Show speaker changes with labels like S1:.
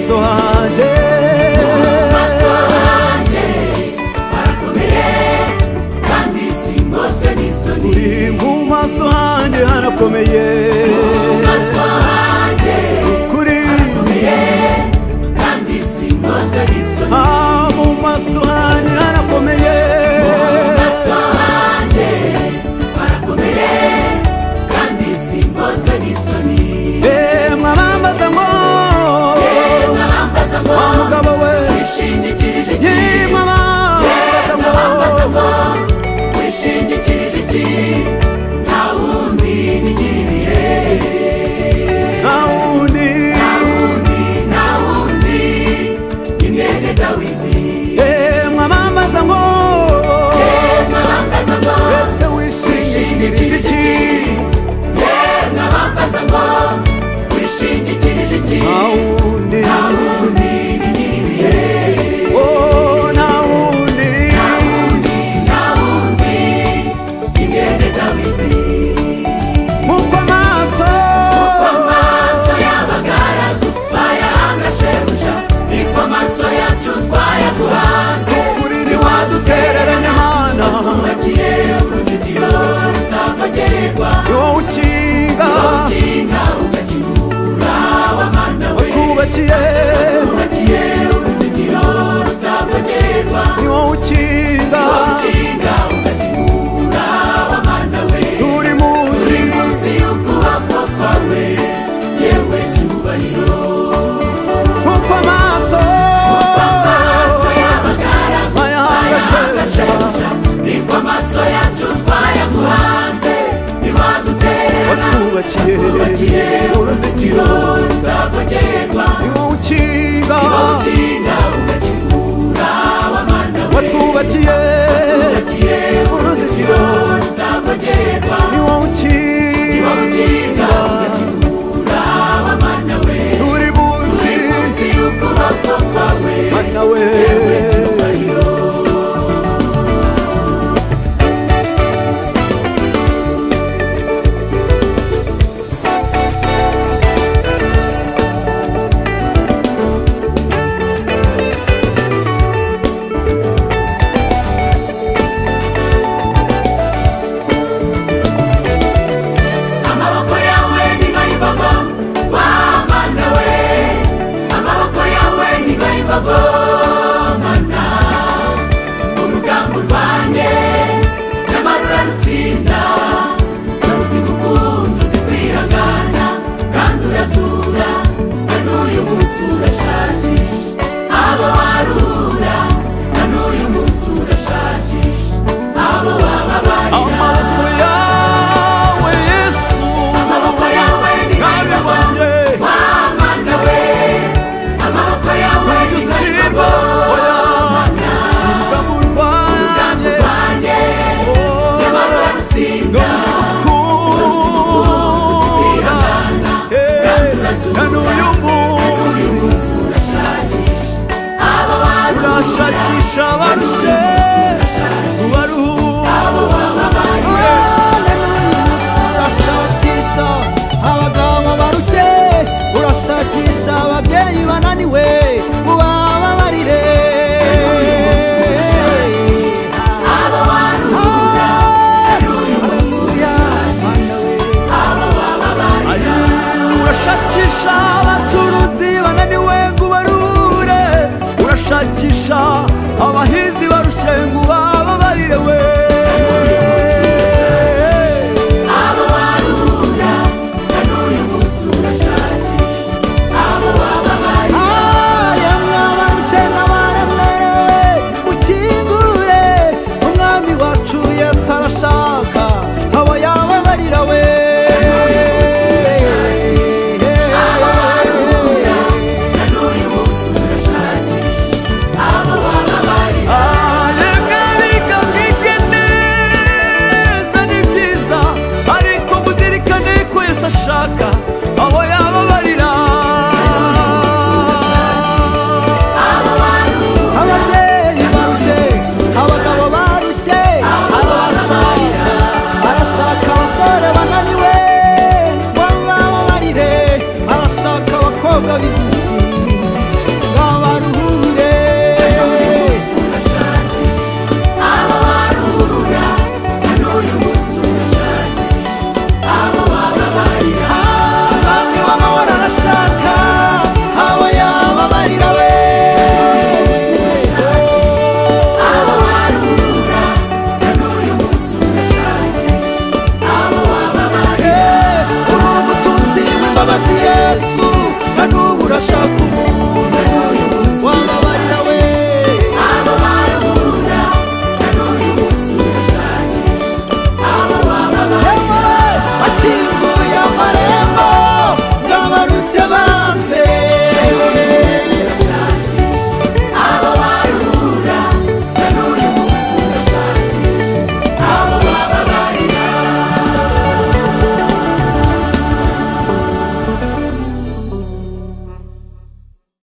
S1: maso hanjye
S2: harakomeye kandi simboswe n'isoni.
S1: mu maso hanjye harakomeye
S2: mu maso hanjye harakomeye kandi simboswe n'isoni.
S1: mu maso hanjye harakomeye
S2: mu maso hanjye harakomeye kandi simboswe n'isoni.
S1: mwabambaza ngo wa mugabo we
S2: wishingikirije iki?
S1: mwabambaza ngo
S2: wishingikirije iki? nta wundi bigira ibihe,
S1: nta wundi
S2: ni mwene Dawidi.
S1: mwabambaza ngo ese wishingikirije iki?
S2: mwabambaza ngo wishingikirije iki?
S1: nta wundi
S2: bigira ibihe,
S1: nta wundi
S2: ni mwene Dawidi.
S1: nk'uko amaso
S2: y'abagaragu bayahanga shebuja, niko amaso yacu twayaguhanze.
S1: ukuri ntiwadutereranya mana
S2: twubakiye uruzitiro rutavogerwa,
S1: ni wowe ukinga
S2: ugakingura w'amana we.
S1: twubakiye
S2: uruzitiro rutavogerwa,
S1: ni wowe ukinga
S2: ugakingura w'amana we.
S1: turi munsi
S2: y'ukuboko kwawe yewe cyubahiro.
S1: nk'uko amaso
S2: y'abagaragu
S1: bayahanga
S2: shebuja, niko amaso yacu twayaguhanze. ntiwadutererana,
S1: twubakiye
S2: uruzitiro rutavogerwa,
S1: ni wowe ukinga
S2: ugakingura w'amana we.
S1: watwubakiye
S2: uruzitiro rutavogerwa,
S1: ni wowe ukinga
S2: ugakingura w'amana we.
S1: turi munsi
S2: y'ukuboko kwawe
S1: mana we
S2: cyubahiro. Amaboko yawe ni nk'ay'imbogo w'amana we, amaboko yawe ni nk'ay'imbogo mana. urugamba urwanye nyamara urarutsinda, uruzi gukunda uzi kwihangana kandi urazura, na n'uyu munsi urashakisha abo warura, na n'uyu munsi urashakisha abo wababarira.
S1: amaboko yawe yesu
S2: amaboko yawe ni nk'ay'imbogo w'amana we, amaboko yawe ni nk'ay'imbogo mana. urugamba urwanye nyamara urarutsinda, uzi kwihangana kandi urazura,
S1: n'uyu
S2: uyu munsi urashakisha abo warura,
S1: urashakisha
S2: n'uyu
S1: abarushe
S2: munsi urashakisha